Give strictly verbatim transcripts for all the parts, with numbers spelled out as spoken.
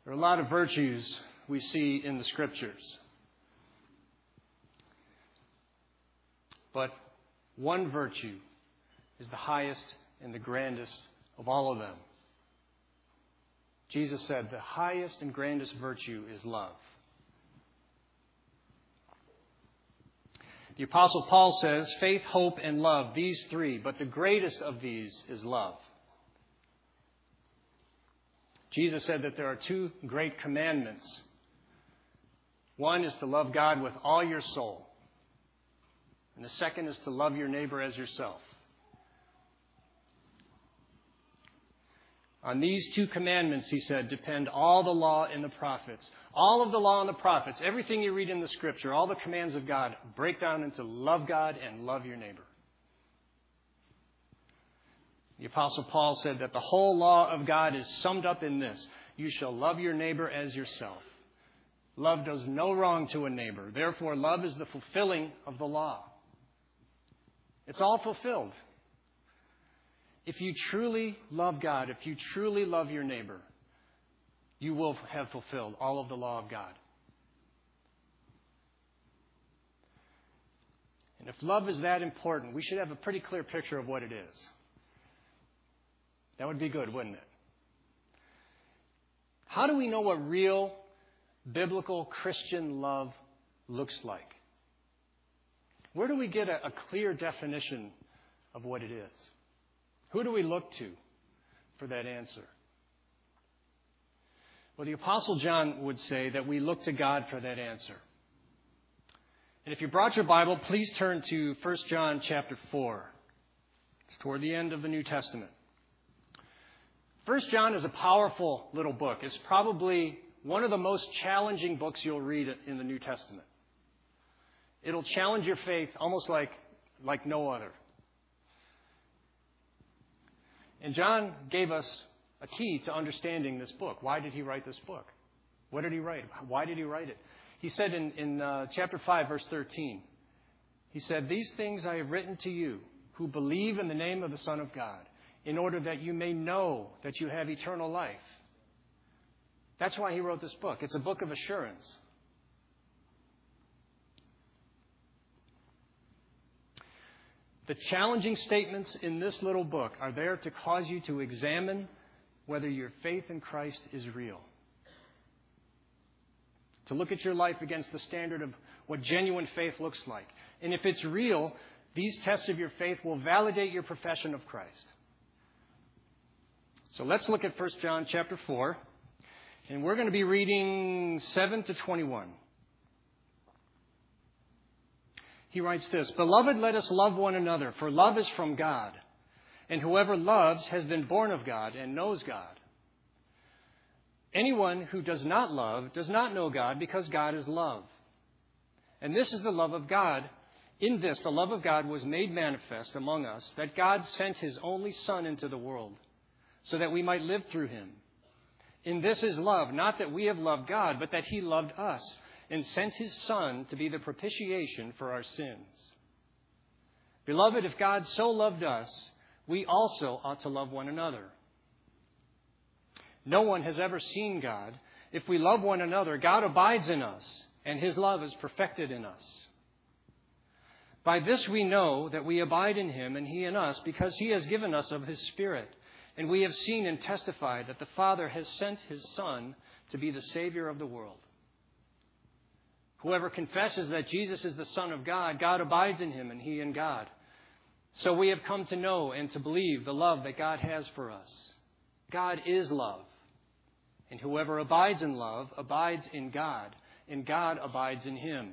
There are a lot of virtues we see in the Scriptures. But one virtue is the highest and the grandest of all of them. Jesus said the highest and grandest virtue is love. The Apostle Paul says faith, hope, and love, these three, but the greatest of these is love. Jesus said that there are two great commandments. One is to love God with all your soul. And the second is to love your neighbor as yourself. On these two commandments, he said, depend all the law and the prophets. All of the law and the prophets, everything you read in the Scripture, all the commands of God, break down into love God and love your neighbor. The Apostle Paul said that the whole law of God is summed up in this: you shall love your neighbor as yourself. Love does no wrong to a neighbor. Therefore, love is the fulfilling of the law. It's all fulfilled. If you truly love God, if you truly love your neighbor, you will have fulfilled all of the law of God. And if love is that important, we should have a pretty clear picture of what it is. That would be good, wouldn't it? How do we know what real biblical Christian love looks like? Where do we get a, a clear definition of what it is? Who do we look to for that answer? Well, the Apostle John would say that we look to God for that answer. And if you brought your Bible, please turn to First John chapter four. It's toward the end of the New Testament. First John is a powerful little book. It's probably one of the most challenging books you'll read in the New Testament. It'll challenge your faith almost like, like no other. And John gave us a key to understanding this book. Why did he write this book? What did he write? Why did he write it? He said in, in uh, chapter five, verse thirteen, he said, "These things I have written to you who believe in the name of the Son of God, in order that you may know that you have eternal life." That's why he wrote this book. It's a book of assurance. The challenging statements in this little book are there to cause you to examine whether your faith in Christ is real. To look at your life against the standard of what genuine faith looks like. And if it's real, these tests of your faith will validate your profession of Christ. So let's look at First John chapter four. And we're going to be reading seven to twenty-one. He writes this: "Beloved, let us love one another, for love is from God. And whoever loves has been born of God and knows God. Anyone who does not love does not know God, because God is love. And this is the love of God. In this, the love of God was made manifest among us, that God sent his only Son into the world, so that we might live through him. In this is love, not that we have loved God, but that he loved us and sent his Son to be the propitiation for our sins. Beloved, if God so loved us, we also ought to love one another. No one has ever seen God. If we love one another, God abides in us, and his love is perfected in us. By this we know that we abide in him and he in us, because he has given us of his Spirit. And we have seen and testified that the Father has sent his Son to be the Savior of the world. Whoever confesses that Jesus is the Son of God, God abides in him and he in God. So we have come to know and to believe the love that God has for us. God is love. And whoever abides in love abides in God, and God abides in him.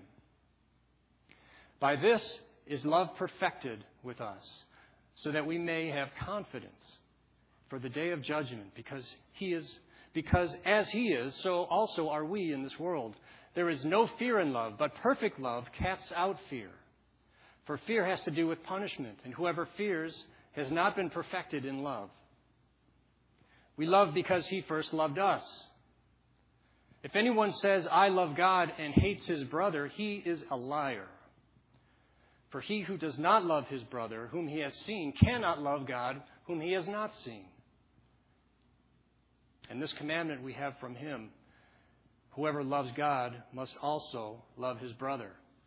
By this is love perfected with us, so that we may have confidence for the day of judgment, because he is, because as he is, so also are we in this world. There is no fear in love, but perfect love casts out fear. For fear has to do with punishment, and whoever fears has not been perfected in love. We love because he first loved us. If anyone says, I love God, and hates his brother, he is a liar. For he who does not love his brother, whom he has seen, cannot love God, whom he has not seen. And this commandment we have from him, Whoever loves God must also love his brother.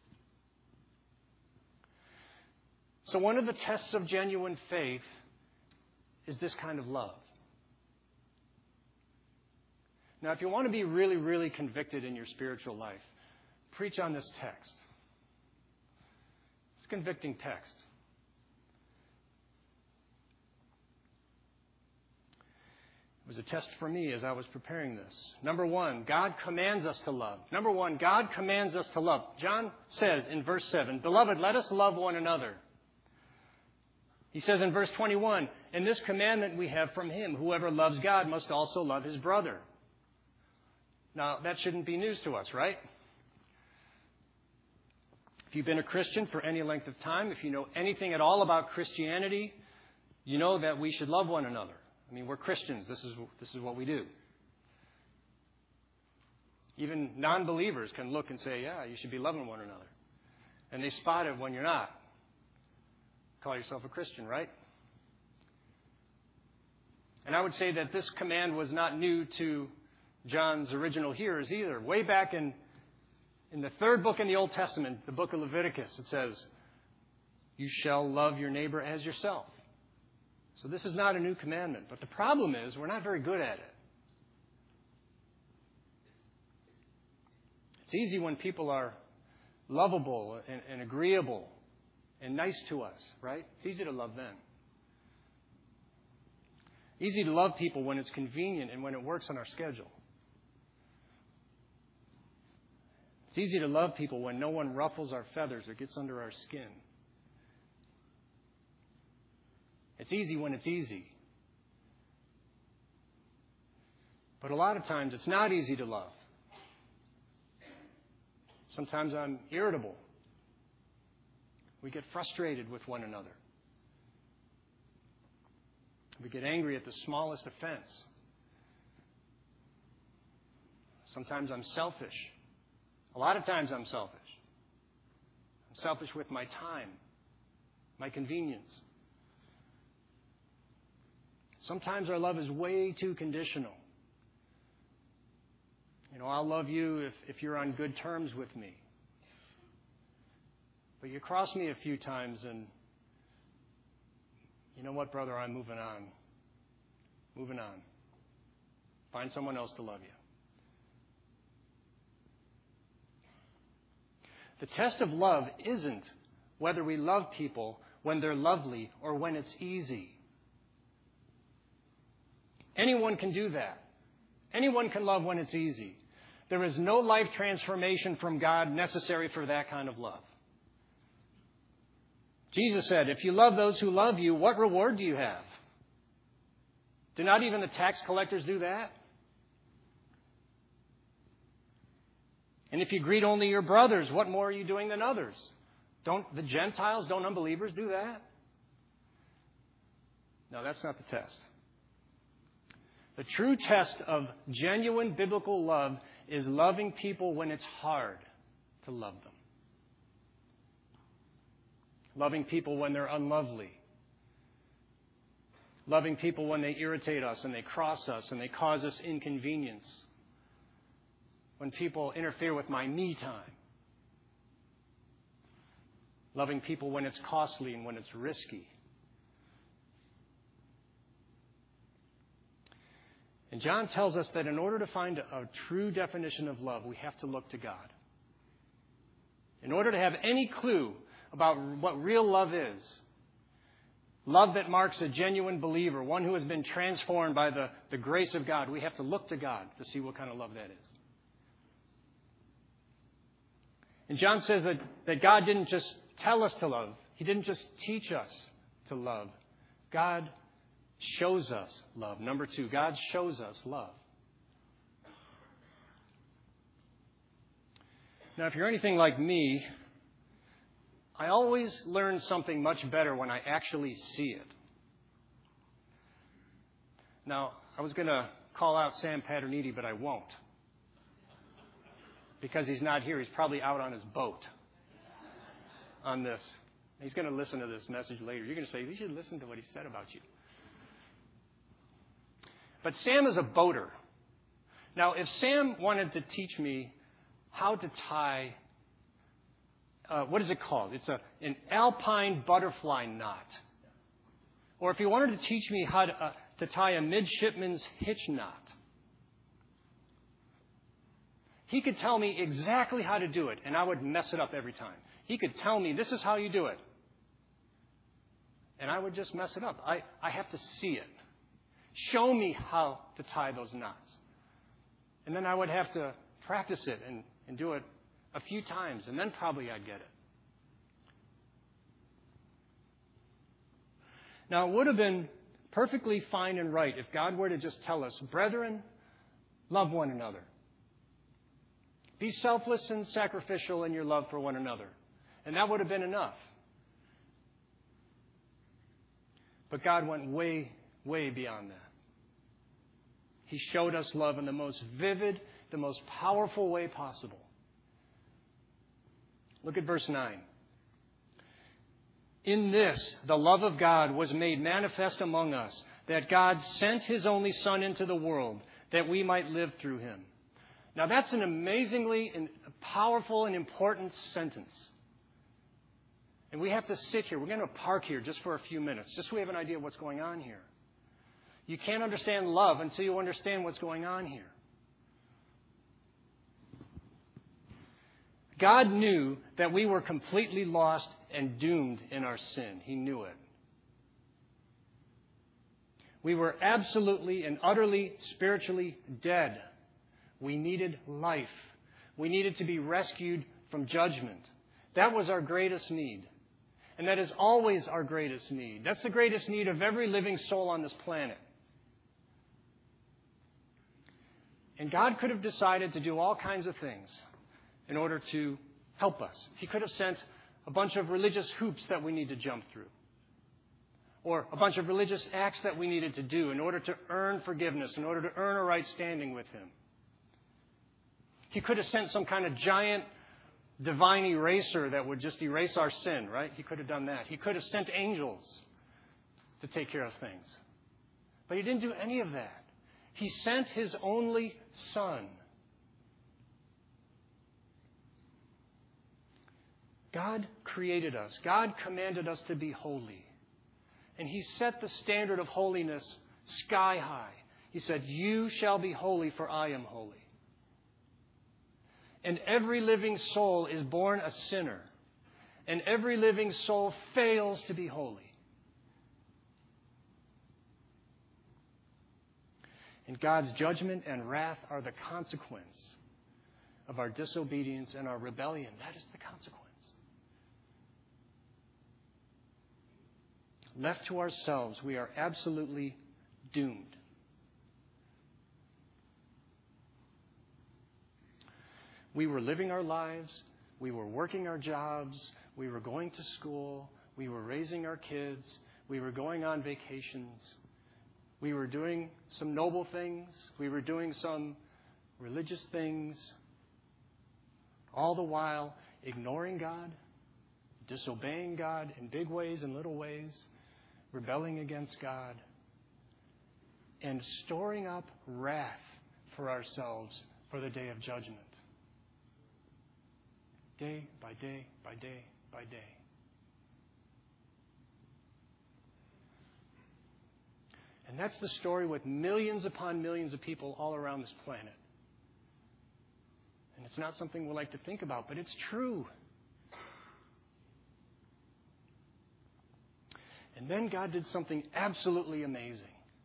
So one of the tests of genuine faith is this kind of love. Now, if you want to be really, really convicted in your spiritual life, preach on this text. It's a convicting text. It was a test for me as I was preparing this. Number one, God commands us to love. Number one, God commands us to love. John says in verse seven, "Beloved, let us love one another." He says in verse twenty-one, "And this commandment we have from him, whoever loves God must also love his brother." Now, that shouldn't be news to us, right? If you've been a Christian for any length of time, if you know anything at all about Christianity, you know that we should love one another. I mean, we're Christians. This is, this is what we do. Even non-believers can look and say, yeah, you should be loving one another. And they spot it when you're not. Call yourself a Christian, right? And I would say that this command was not new to John's original hearers either. Way back in, in the third book in the Old Testament, the book of Leviticus, it says, "You shall love your neighbor as yourself." So this is not a new commandment. But the problem is we're not very good at it. It's easy when people are lovable and, and agreeable and nice to us, right? It's easy to love them. Easy to love people when it's convenient and when it works on our schedule. It's easy to love people when no one ruffles our feathers or gets under our skin. It's easy when it's easy. But a lot of times it's not easy to love. Sometimes I'm irritable. We get frustrated with one another. We get angry at the smallest offense. Sometimes I'm selfish. A lot of times I'm selfish. I'm selfish with my time, my convenience. Sometimes our love is way too conditional. You know, I'll love you if, if you're on good terms with me. But you cross me a few times and, you know what, brother, I'm moving on. Moving on. Find someone else to love you. The test of love isn't whether we love people when they're lovely or when it's easy. Anyone can do that. Anyone can love when it's easy. There is no life transformation from God necessary for that kind of love. Jesus said, "If you love those who love you, what reward do you have? Do not even the tax collectors do that? And if you greet only your brothers, what more are you doing than others? Don't the Gentiles, don't unbelievers do that?" No, that's not the test. The true test of genuine biblical love is loving people when it's hard to love them. Loving people when they're unlovely. Loving people when they irritate us and they cross us and they cause us inconvenience. When people interfere with my me time. Loving people when it's costly and when it's risky. And John tells us that in order to find a true definition of love, we have to look to God. In order to have any clue about what real love is, love that marks a genuine believer, one who has been transformed by the, the grace of God, we have to look to God to see what kind of love that is. And John says that, that God didn't just tell us to love. He didn't just teach us to love. God shows us love. Number two, God shows us love. Now, if you're anything like me, I always learn something much better when I actually see it. Now, I was going to call out Sam Paterniti, but I won't. Because he's not here. He's probably out on his boat on this. He's going to listen to this message later. You're going to say, you should listen to what he said about you. But Sam is a boater. Now, if Sam wanted to teach me how to tie, uh, what is it called? It's a, an alpine butterfly knot. Or if he wanted to teach me how to, uh, to tie a midshipman's hitch knot, he could tell me exactly how to do it, and I would mess it up every time. He could tell me, this is how you do it. And I would just mess it up. I, I have to see it. Show me how to tie those knots. And then I would have to practice it and, and do it a few times, and then probably I'd get it. Now, it would have been perfectly fine and right if God were to just tell us, brethren, love one another. Be selfless and sacrificial in your love for one another. And that would have been enough. But God went way, way beyond that. He showed us love in the most vivid, the most powerful way possible. Look at verse nine. In this, the love of God was made manifest among us, that God sent His only Son into the world, that we might live through Him. Now, that's an amazingly powerful and important sentence. And we have to sit here. We're going to park here just for a few minutes, just so we have an idea of what's going on here. You can't understand love until you understand what's going on here. God knew that we were completely lost and doomed in our sin. He knew it. We were absolutely and utterly spiritually dead. We needed life. We needed to be rescued from judgment. That was our greatest need. And that is always our greatest need. That's the greatest need of every living soul on this planet. And God could have decided to do all kinds of things in order to help us. He could have sent a bunch of religious hoops that we need to jump through, or a bunch of religious acts that we needed to do in order to earn forgiveness, in order to earn a right standing with Him. He could have sent some kind of giant divine eraser that would just erase our sin, right? He could have done that. He could have sent angels to take care of things. But He didn't do any of that. He sent His only Son. God created us. God commanded us to be holy. And He set the standard of holiness sky high. He said, you shall be holy, for I am holy. And every living soul is born a sinner. And every living soul fails to be holy. And God's judgment and wrath are the consequence of our disobedience and our rebellion. That is the consequence. Left to ourselves, we are absolutely doomed. We were living our lives. We were working our jobs. We were going to school. We were raising our kids. We were going on vacations. We were doing some noble things. We were doing some religious things. All the while ignoring God, disobeying God in big ways and little ways, rebelling against God, and storing up wrath for ourselves for the day of judgment. Day by day by day by day. And that's the story with millions upon millions of people all around this planet. And it's not something we like to think about, but it's true. And then God did something absolutely amazing.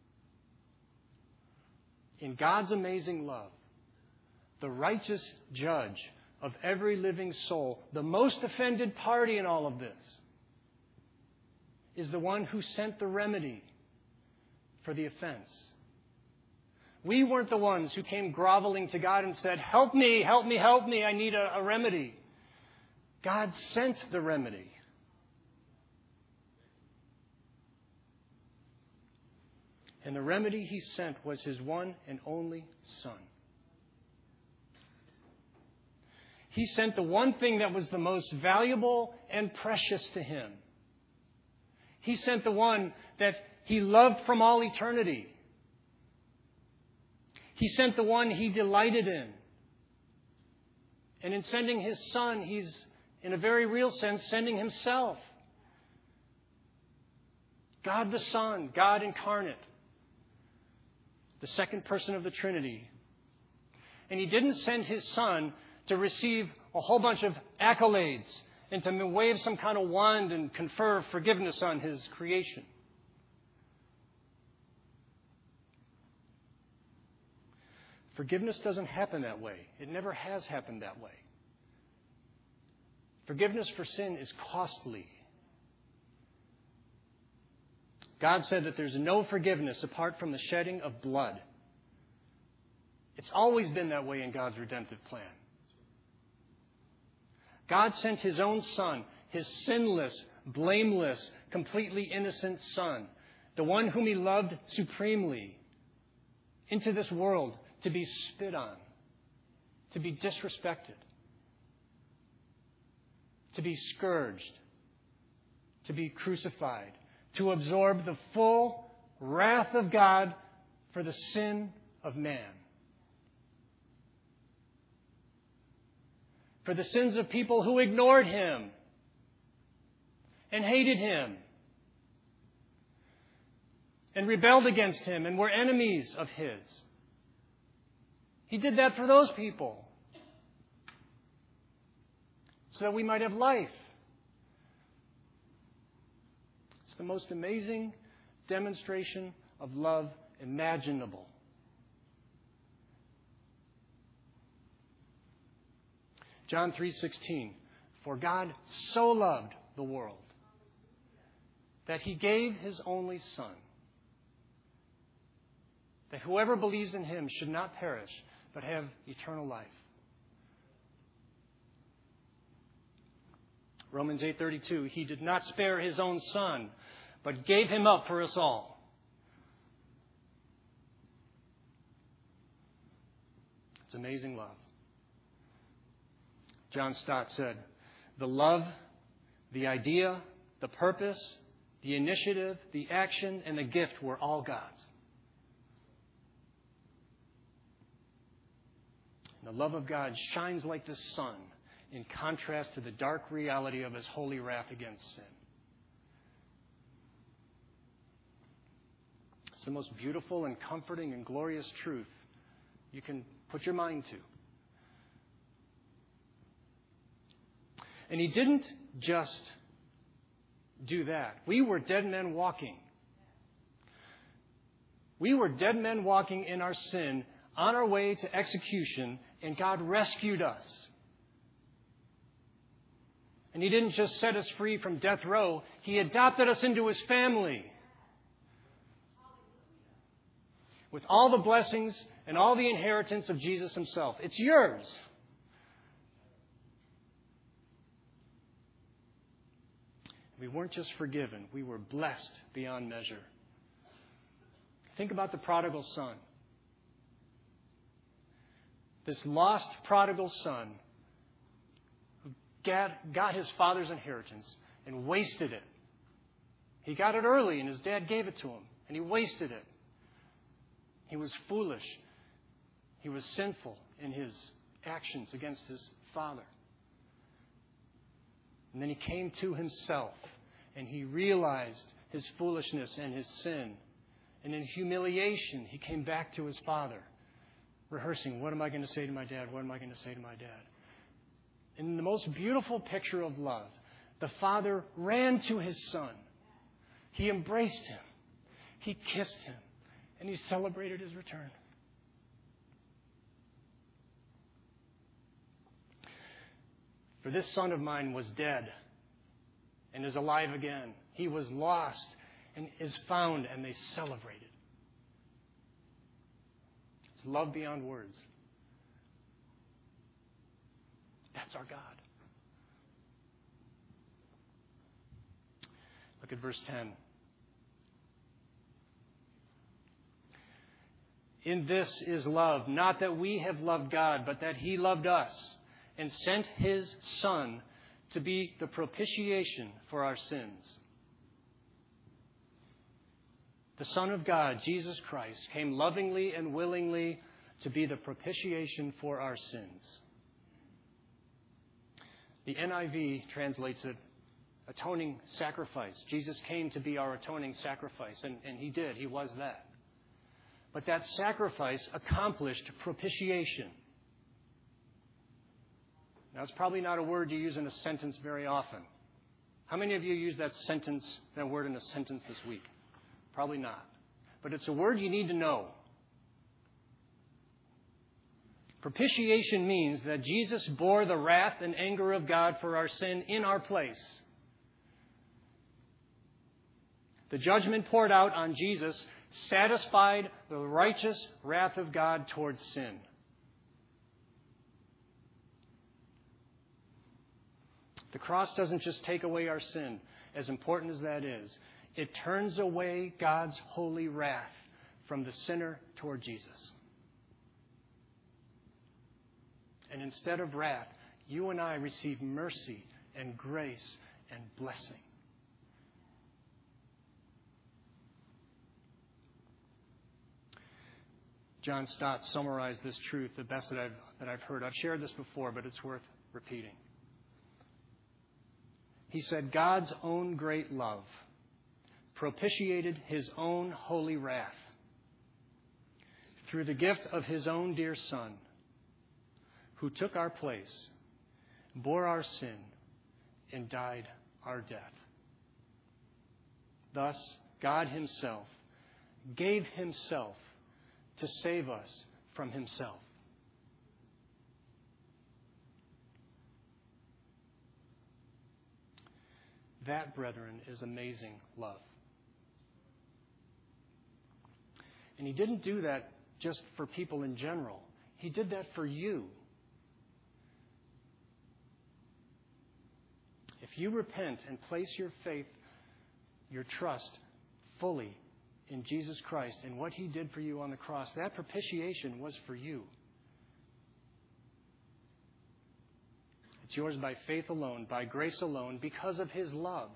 In God's amazing love, the righteous judge of every living soul, the most offended party in all of this, is the one who sent the remedy for the offense. We weren't the ones who came groveling to God and said, help me, help me, help me, I need a, a remedy. God sent the remedy. And the remedy He sent was His one and only Son. He sent the one thing that was the most valuable and precious to Him. He sent the one that He loved from all eternity. He sent the one He delighted in. And in sending His Son, He's, in a very real sense, sending Himself. God the Son, God incarnate, the second person of the Trinity. And He didn't send His Son to receive a whole bunch of accolades and to wave some kind of wand and confer forgiveness on His creation. Forgiveness doesn't happen that way. It never has happened that way. Forgiveness for sin is costly. God said that there's no forgiveness apart from the shedding of blood. It's always been that way in God's redemptive plan. God sent His own Son, His sinless, blameless, completely innocent Son, the one whom He loved supremely, into this world to be spit on, to be disrespected, to be scourged, to be crucified, to absorb the full wrath of God for the sin of man. For the sins of people who ignored Him and hated Him and rebelled against Him and were enemies of His. He did that for those people so that we might have life. It's the most amazing demonstration of love imaginable. John three sixteen, for God so loved the world that He gave His only Son, that whoever believes in Him should not perish, but have eternal life. Romans eight thirty-two, He did not spare His own Son, but gave Him up for us all. It's amazing love. John Stott said, the love, the idea, the purpose, the initiative, the action, and the gift were all God's. And the love of God shines like the sun in contrast to the dark reality of His holy wrath against sin. It's the most beautiful and comforting and glorious truth you can put your mind to. And He didn't just do that. We were dead men walking. We were dead men walking in our sin on our way to execution, and God rescued us. And He didn't just set us free from death row. He adopted us into His family. With all the blessings and all the inheritance of Jesus Himself. It's yours. We weren't just forgiven. We were blessed beyond measure. Think about the prodigal son. This lost prodigal son who got, got his father's inheritance and wasted it. He got it early and his dad gave it to him, and he wasted it. He was foolish. He was sinful in his actions against his father. And then he came to himself, and he realized his foolishness and his sin. And in humiliation, he came back to his father, rehearsing, what am I going to say to my dad? What am I going to say to my dad? And in the most beautiful picture of love, the father ran to his son. He embraced him. He kissed him. And he celebrated his return. For this son of mine was dead and is alive again. He was lost and is found, and they celebrated. It's love beyond words. That's our God. Look at verse ten. In this is love, not that we have loved God, but that He loved us and sent His Son to be the propitiation for our sins. The Son of God, Jesus Christ, came lovingly and willingly to be the propitiation for our sins. The N I V translates it atoning sacrifice. Jesus came to be our atoning sacrifice, and, and he did. He was that. But that sacrifice accomplished propitiation. Now, it's probably not a word you use in a sentence very often. How many of you use that sentence, that word in a sentence this week? Probably not. But it's a word you need to know. Propitiation means that Jesus bore the wrath and anger of God for our sin in our place. The judgment poured out on Jesus satisfied the righteous wrath of God towards sin. The cross doesn't just take away our sin, as important as that is. It turns away God's holy wrath from the sinner toward Jesus. And instead of wrath, you and I receive mercy and grace and blessing. John Stott summarized this truth the best that I've, that I've heard. I've shared this before, but it's worth repeating. He said, God's own great love propitiated his own holy wrath through the gift of his own dear Son, who took our place, bore our sin, and died our death. Thus, God himself gave himself to save us from himself. That, brethren, is amazing love. And he didn't do that just for people in general. He did that for you. If you repent and place your faith, your trust fully in Jesus Christ and what he did for you on the cross, that propitiation was for you. It's yours by faith alone, by grace alone, because of his love.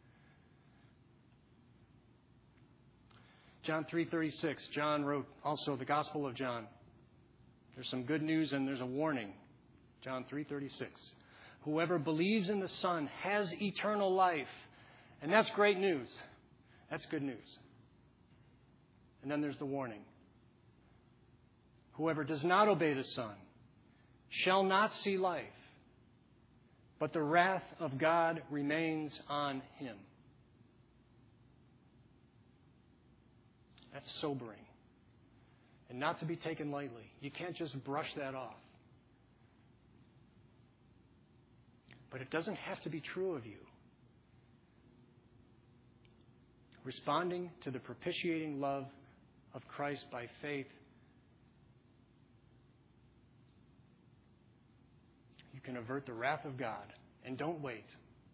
John three thirty-six, John wrote also the Gospel of John. There's some good news and there's a warning. John three thirty-six. Whoever believes in the Son has eternal life. And that's great news. That's good news. And then there's the warning. Whoever does not obey the Son shall not see life, but the wrath of God remains on him. That's sobering. And not to be taken lightly. You can't just brush that off. But it doesn't have to be true of you. Responding to the propitiating love of Christ by faith, you can avert the wrath of God. And don't wait.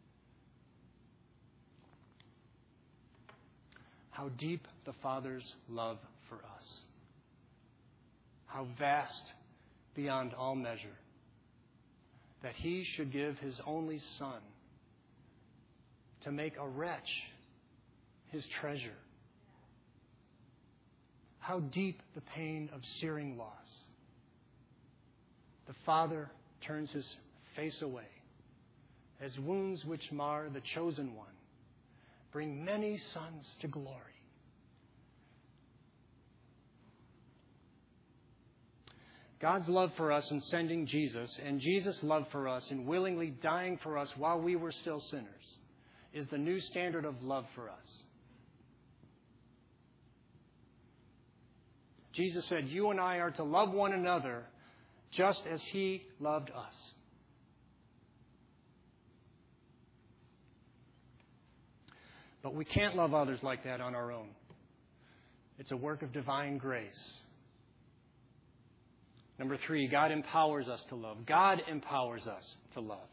How deep the Father's love for us. How vast beyond all measure. That he should give his only Son to make a wretch his treasure. How deep the pain of searing loss. The Father turns his face away as wounds which mar the chosen one bring many sons to glory. God's love for us in sending Jesus and Jesus' love for us in willingly dying for us while we were still sinners is the new standard of love for us. Jesus said, you and I are to love one another just as he loved us. But we can't love others like that on our own. It's a work of divine grace. Number three, God empowers us to love. God empowers us to love.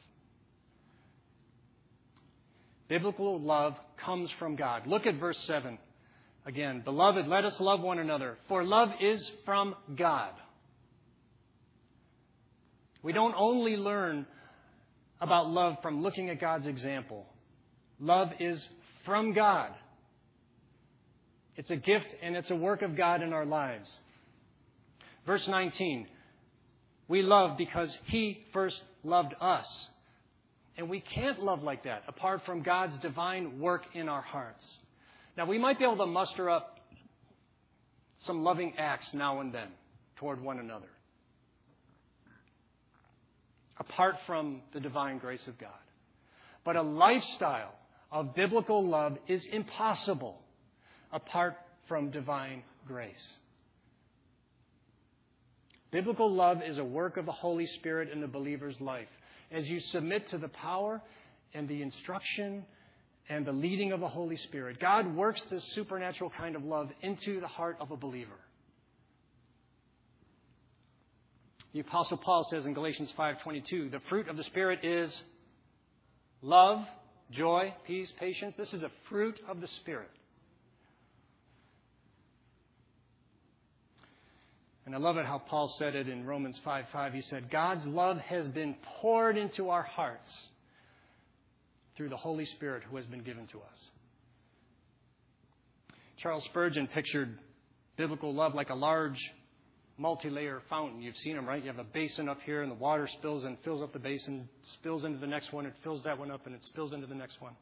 Biblical love comes from God. Look at verse seven. Again, beloved, let us love one another, for love is from God. We don't only learn about love from looking at God's example. Love is from God. It's a gift and it's a work of God in our lives. Verse nineteen, we love because He first loved us. And we can't love like that apart from God's divine work in our hearts. Now, we might be able to muster up some loving acts now and then toward one another, apart from the divine grace of God. But a lifestyle of biblical love is impossible apart from divine grace. Biblical love is a work of the Holy Spirit in the believer's life. As you submit to the power and the instruction and the leading of the Holy Spirit, God works this supernatural kind of love into the heart of a believer. The Apostle Paul says in Galatians five twenty-two, the fruit of the Spirit is love, joy, peace, patience. This is a fruit of the Spirit. And I love it how Paul said it in Romans five five. He said, God's love has been poured into our hearts through the Holy Spirit who has been given to us. Charles Spurgeon pictured biblical love like a large multi-layer fountain. You've seen them, right? You have a basin up here and the water spills and fills up the basin, spills into the next one, it fills that one up and it spills into the next one.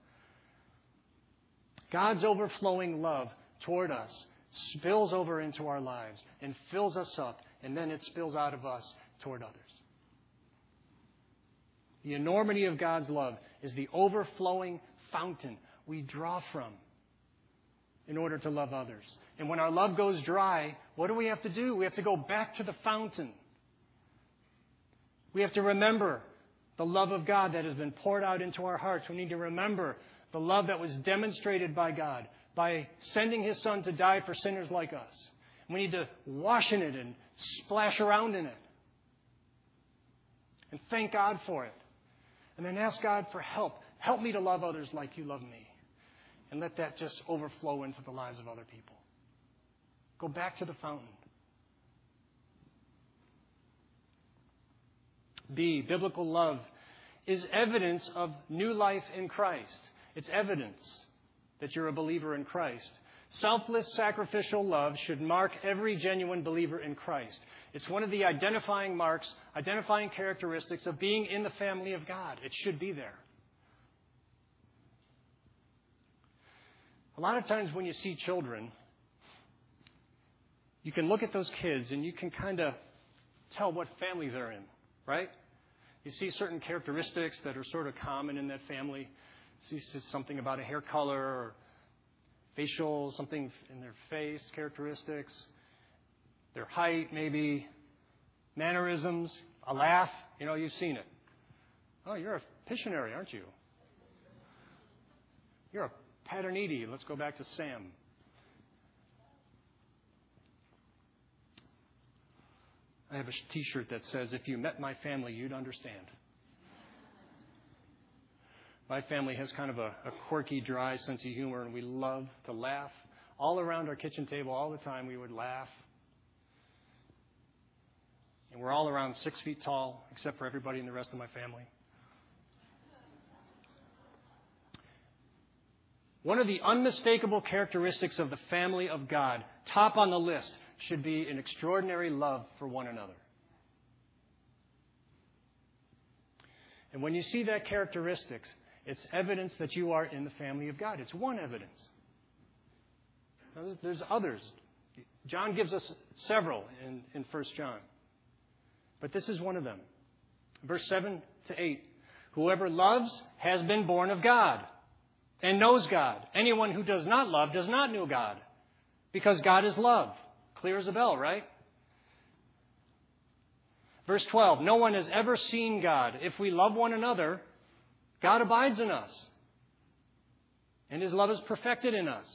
God's overflowing love toward us spills over into our lives and fills us up, and then it spills out of us toward others. The enormity of God's love is the overflowing fountain we draw from in order to love others. And when our love goes dry, what do we have to do? We have to go back to the fountain. We have to remember the love of God that has been poured out into our hearts. We need to remember the love that was demonstrated by God by sending His Son to die for sinners like us. We need to wash in it and splash around in it. And thank God for it. And then ask God for help. Help me to love others like you love me. And let that just overflow into the lives of other people. Go back to the fountain. B, biblical love is evidence of new life in Christ. It's evidence that you're a believer in Christ. Selfless, sacrificial love should mark every genuine believer in Christ. It's one of the identifying marks, identifying characteristics of being in the family of God. It should be there. A lot of times when you see children, you can look at those kids and you can kind of tell what family they're in, right? You see certain characteristics that are sort of common in that family. You see something about a hair color or facial, something in their face, characteristics, their height maybe, mannerisms, a laugh. You know, you've seen it. Oh, you're a Pictionary, aren't you? You're a Paternity. Let's go back to Sam. I have a T-shirt that says, if you met my family, you'd understand. My family has kind of a, a quirky, dry sense of humor, and we love to laugh. All around our kitchen table, all the time, we would laugh. And we're all around six feet tall, except for everybody in the rest of my family. One of the unmistakable characteristics of the family of God, top on the list, should be an extraordinary love for one another. And when you see that characteristics, it's evidence that you are in the family of God. It's one evidence. Now, there's others. John gives us several in, in First John. But this is one of them. Verse seven to eight. Whoever loves has been born of God and knows God. Anyone who does not love does not know God, because God is love. Clear as a bell, right? Verse twelve. No one has ever seen God. If we love one another, God abides in us, and His love is perfected in us.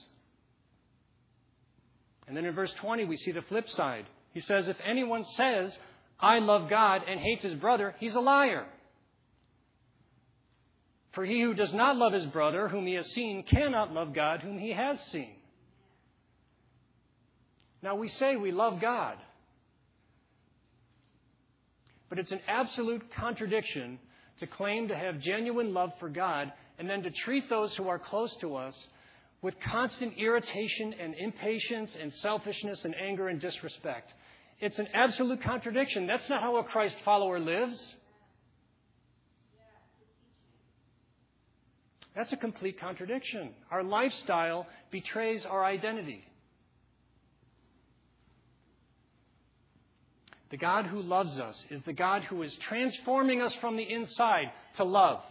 And then in verse twenty, we see the flip side. He says, if anyone says, I love God, and hates his brother, he's a liar. For he who does not love his brother, whom he has seen, cannot love God, whom he has seen. Now, we say we love God, but it's an absolute contradiction to claim to have genuine love for God and then to treat those who are close to us with constant irritation and impatience and selfishness and anger and disrespect. It's an absolute contradiction. That's not how a Christ follower lives. That's a complete contradiction. Our lifestyle betrays our identity. The God who loves us is the God who is transforming us from the inside to love.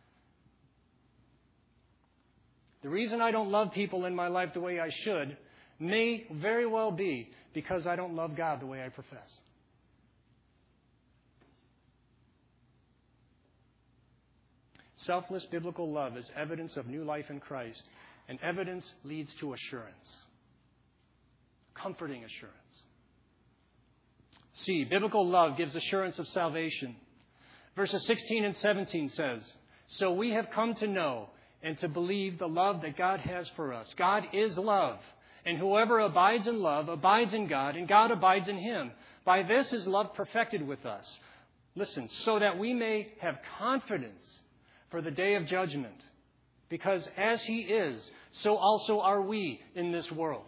The reason I don't love people in my life the way I should may very well be because I don't love God the way I profess. Selfless biblical love is evidence of new life in Christ, and evidence leads to assurance, comforting assurance. C, biblical love gives assurance of salvation. Verses sixteen and seventeen says, "So we have come to know and to believe the love that God has for us. God is love, and whoever abides in love abides in God, and God abides in him. By this is love perfected with us." Listen, so that we may have confidence for the day of judgment, because as he is, so also are we in this world.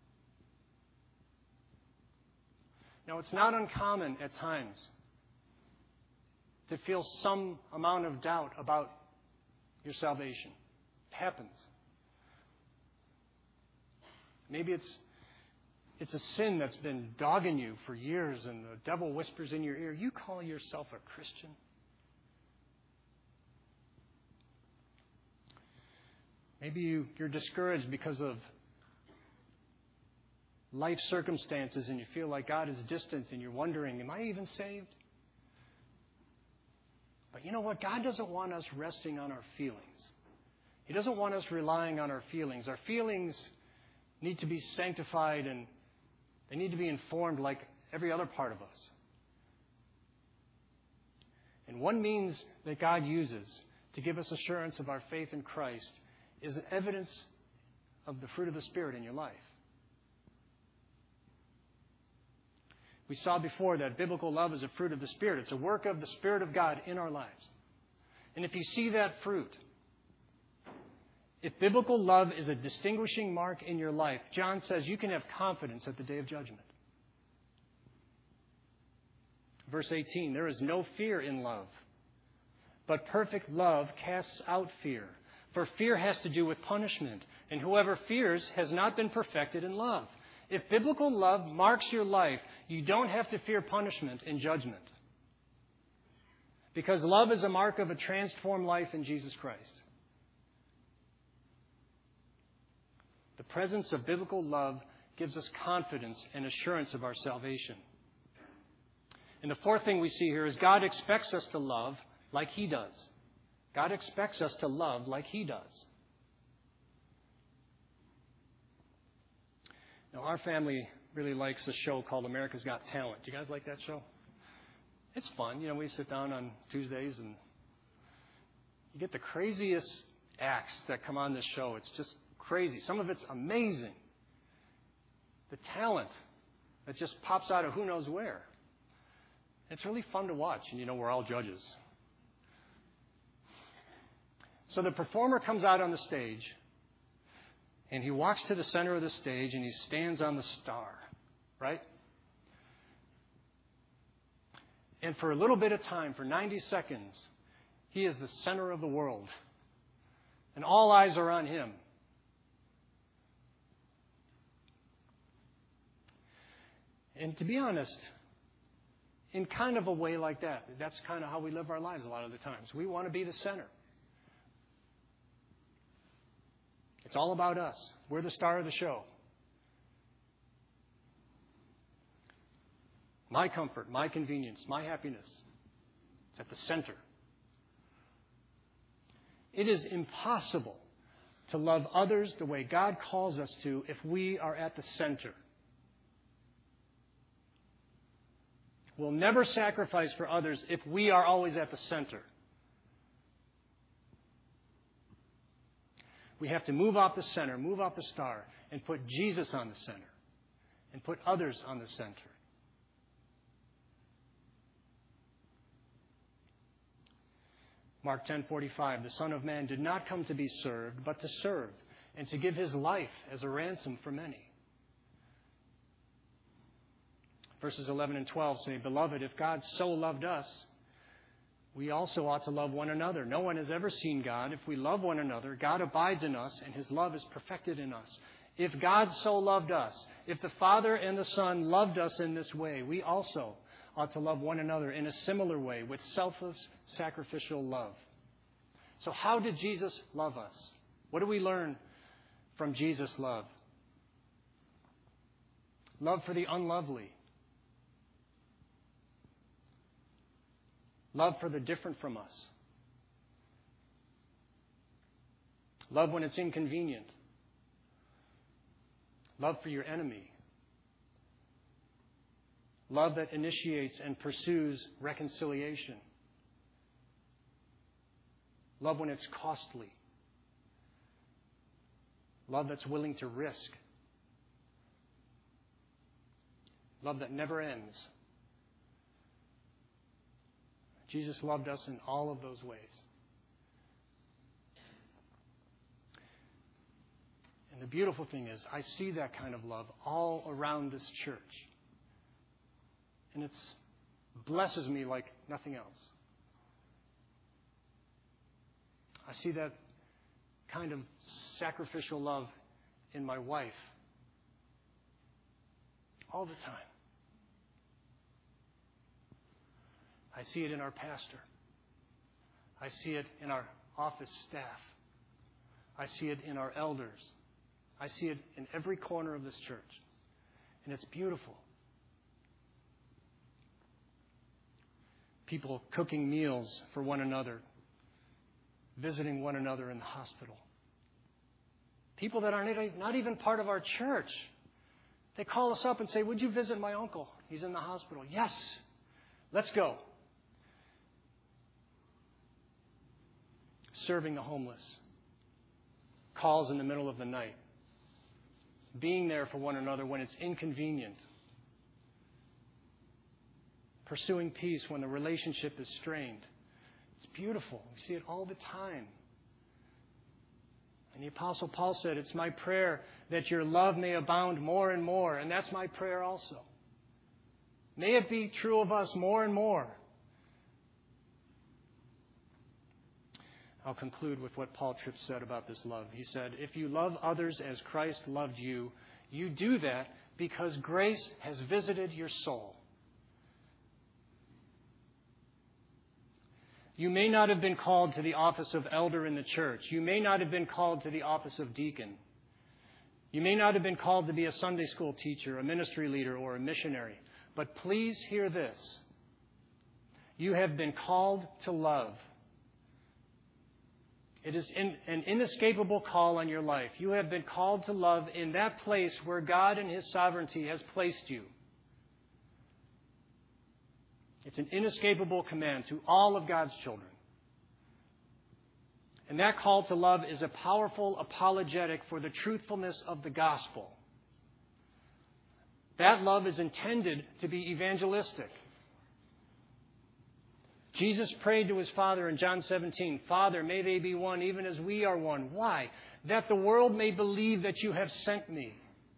Now, it's not uncommon at times to feel some amount of doubt about your salvation. It happens. Maybe it's it's a sin that's been dogging you for years, and the devil whispers in your ear, "You call yourself a Christian?" Maybe you, you're discouraged because of life circumstances and you feel like God is distant and you're wondering, am I even saved? But you know what? God doesn't want us resting on our feelings. He doesn't want us relying on our feelings. Our feelings need to be sanctified and they need to be informed like every other part of us. And one means that God uses to give us assurance of our faith in Christ is evidence of the fruit of the Spirit in your life. We saw before that biblical love is a fruit of the Spirit. It's a work of the Spirit of God in our lives. And if you see that fruit, if biblical love is a distinguishing mark in your life, John says you can have confidence at the day of judgment. Verse eighteen, "There is no fear in love, but perfect love casts out fear. For fear has to do with punishment, and whoever fears has not been perfected in love." If biblical love marks your life, you don't have to fear punishment and judgment. Because love is a mark of a transformed life in Jesus Christ. The presence of biblical love gives us confidence and assurance of our salvation. And the fourth thing we see here is God expects us to love like he does. God expects us to love like he does. Now, our family really likes a show called America's Got Talent. Do you guys like that show? It's fun. You know, we sit down on Tuesdays and you get the craziest acts that come on this show. It's just crazy. Some of it's amazing. The talent that just pops out of who knows where. It's really fun to watch, and you know, we're all judges. So the performer comes out on the stage, and he walks to the center of the stage, and he stands on the star, right? And for a little bit of time, for ninety seconds, he is the center of the world. And all eyes are on him. And to be honest, in kind of a way like that, that's kind of how we live our lives a lot of the times. We want to be the center. It's all about us. We're the star of the show. My comfort, my convenience, my happiness. It's at the center. It is impossible to love others the way God calls us to if we are at the center. We'll never sacrifice for others if we are always at the center. We have to move off the center, move off the star, and put Jesus on the center, and put others on the center. Mark ten forty-five, the Son of Man did not come to be served, but to serve, and to give his life as a ransom for many. Verses eleven and twelve say, Beloved, if God so loved us, we also ought to love one another. No one has ever seen God. If we love one another, God abides in us, and His love is perfected in us. If God so loved us, if the Father and the Son loved us in this way, we also ought to love one another in a similar way, with selfless, sacrificial love. So how did Jesus love us? What do we learn from Jesus' love? Love for the unlovely. Love for the different from us. Love when it's inconvenient. Love for your enemy. Love that initiates and pursues reconciliation. Love when it's costly. Love that's willing to risk. Love that never ends. Jesus loved us in all of those ways. And the beautiful thing is, I see that kind of love all around this church. And it blesses me like nothing else. I see that kind of sacrificial love in my wife all the time. I see it in our pastor. I see it in our office staff. I see it in our elders. I see it in every corner of this church. And it's beautiful. People cooking meals for one another, visiting one another in the hospital. People that are not even part of our church. They call us up and say, would you visit my uncle? He's in the hospital. Yes, let's go. Serving the homeless. Calls in the middle of the night. Being there for one another when it's inconvenient. Pursuing peace when the relationship is strained. It's beautiful. We see it all the time. And the Apostle Paul said, it's my prayer that your love may abound more and more. And that's my prayer also. May it be true of us more and more. I'll conclude with what Paul Tripp said about this love. He said, if you love others as Christ loved you, you do that because grace has visited your soul. You may not have been called to the office of elder in the church. You may not have been called to the office of deacon. You may not have been called to be a Sunday school teacher, a ministry leader, or a missionary. But please hear this. You have been called to love. It is in, an inescapable call on your life. You have been called to love in that place where God in His sovereignty has placed you. It's an inescapable command to all of God's children. And that call to love is a powerful apologetic for the truthfulness of the gospel. That love is intended to be evangelistic. Jesus prayed to His Father in John seventeen, Father, may they be one even as we are one. Why? That the world may believe that you have sent me.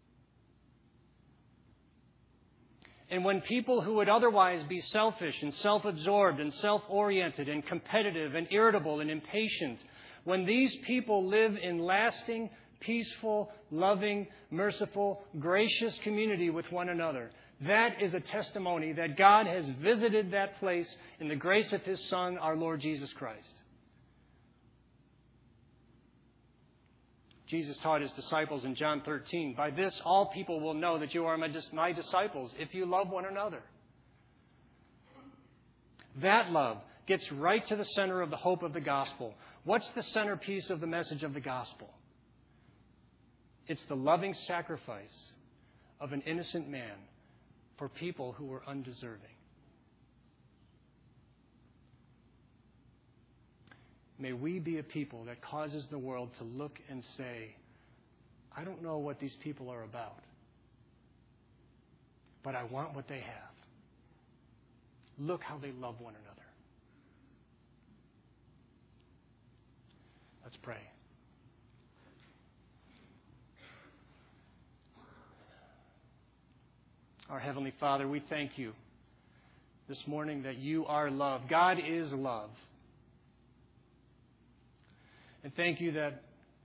And when people who would otherwise be selfish and self-absorbed and self-oriented and competitive and irritable and impatient, when these people live in lasting, peaceful, loving, merciful, gracious community with one another, that is a testimony that God has visited that place in the grace of His Son, our Lord Jesus Christ. Jesus taught His disciples in John thirteen, by this all people will know that you are my disciples if you love one another. That love gets right to the center of the hope of the gospel. What's the centerpiece of the message of the gospel? It's the loving sacrifice of an innocent man for people who were undeserving. May we be a people that causes the world to look and say, I don't know what these people are about, but I want what they have. Look how they love one another. Let's pray. Our Heavenly Father, we thank you this morning that you are love. God is love. And thank you that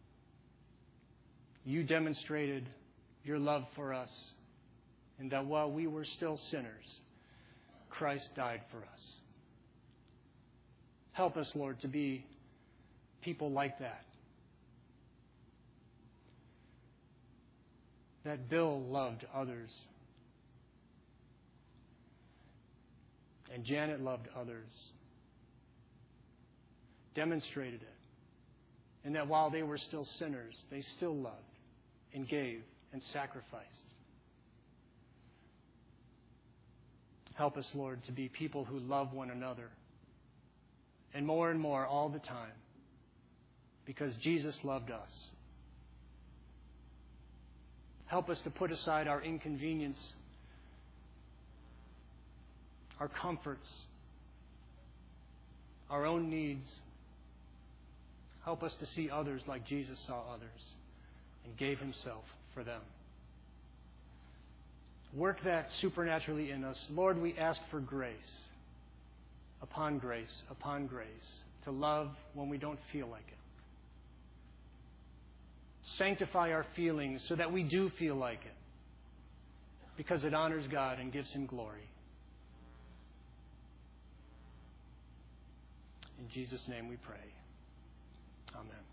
you demonstrated your love for us, and that while we were still sinners, Christ died for us. Help us, Lord, to be people like that. That Bill loved others, and Janet loved others, demonstrated it, and that while they were still sinners, they still loved and gave and sacrificed. Help us, Lord, to be people who love one another, and more and more all the time, because Jesus loved us. Help us to put aside our inconvenience, our comforts, our own needs. Help us to see others like Jesus saw others and gave himself for them. Work that supernaturally in us. Lord, we ask for grace upon grace upon grace to love when we don't feel like it. Sanctify our feelings so that we do feel like it, because it honors God and gives him glory. In Jesus' name we pray. Amen.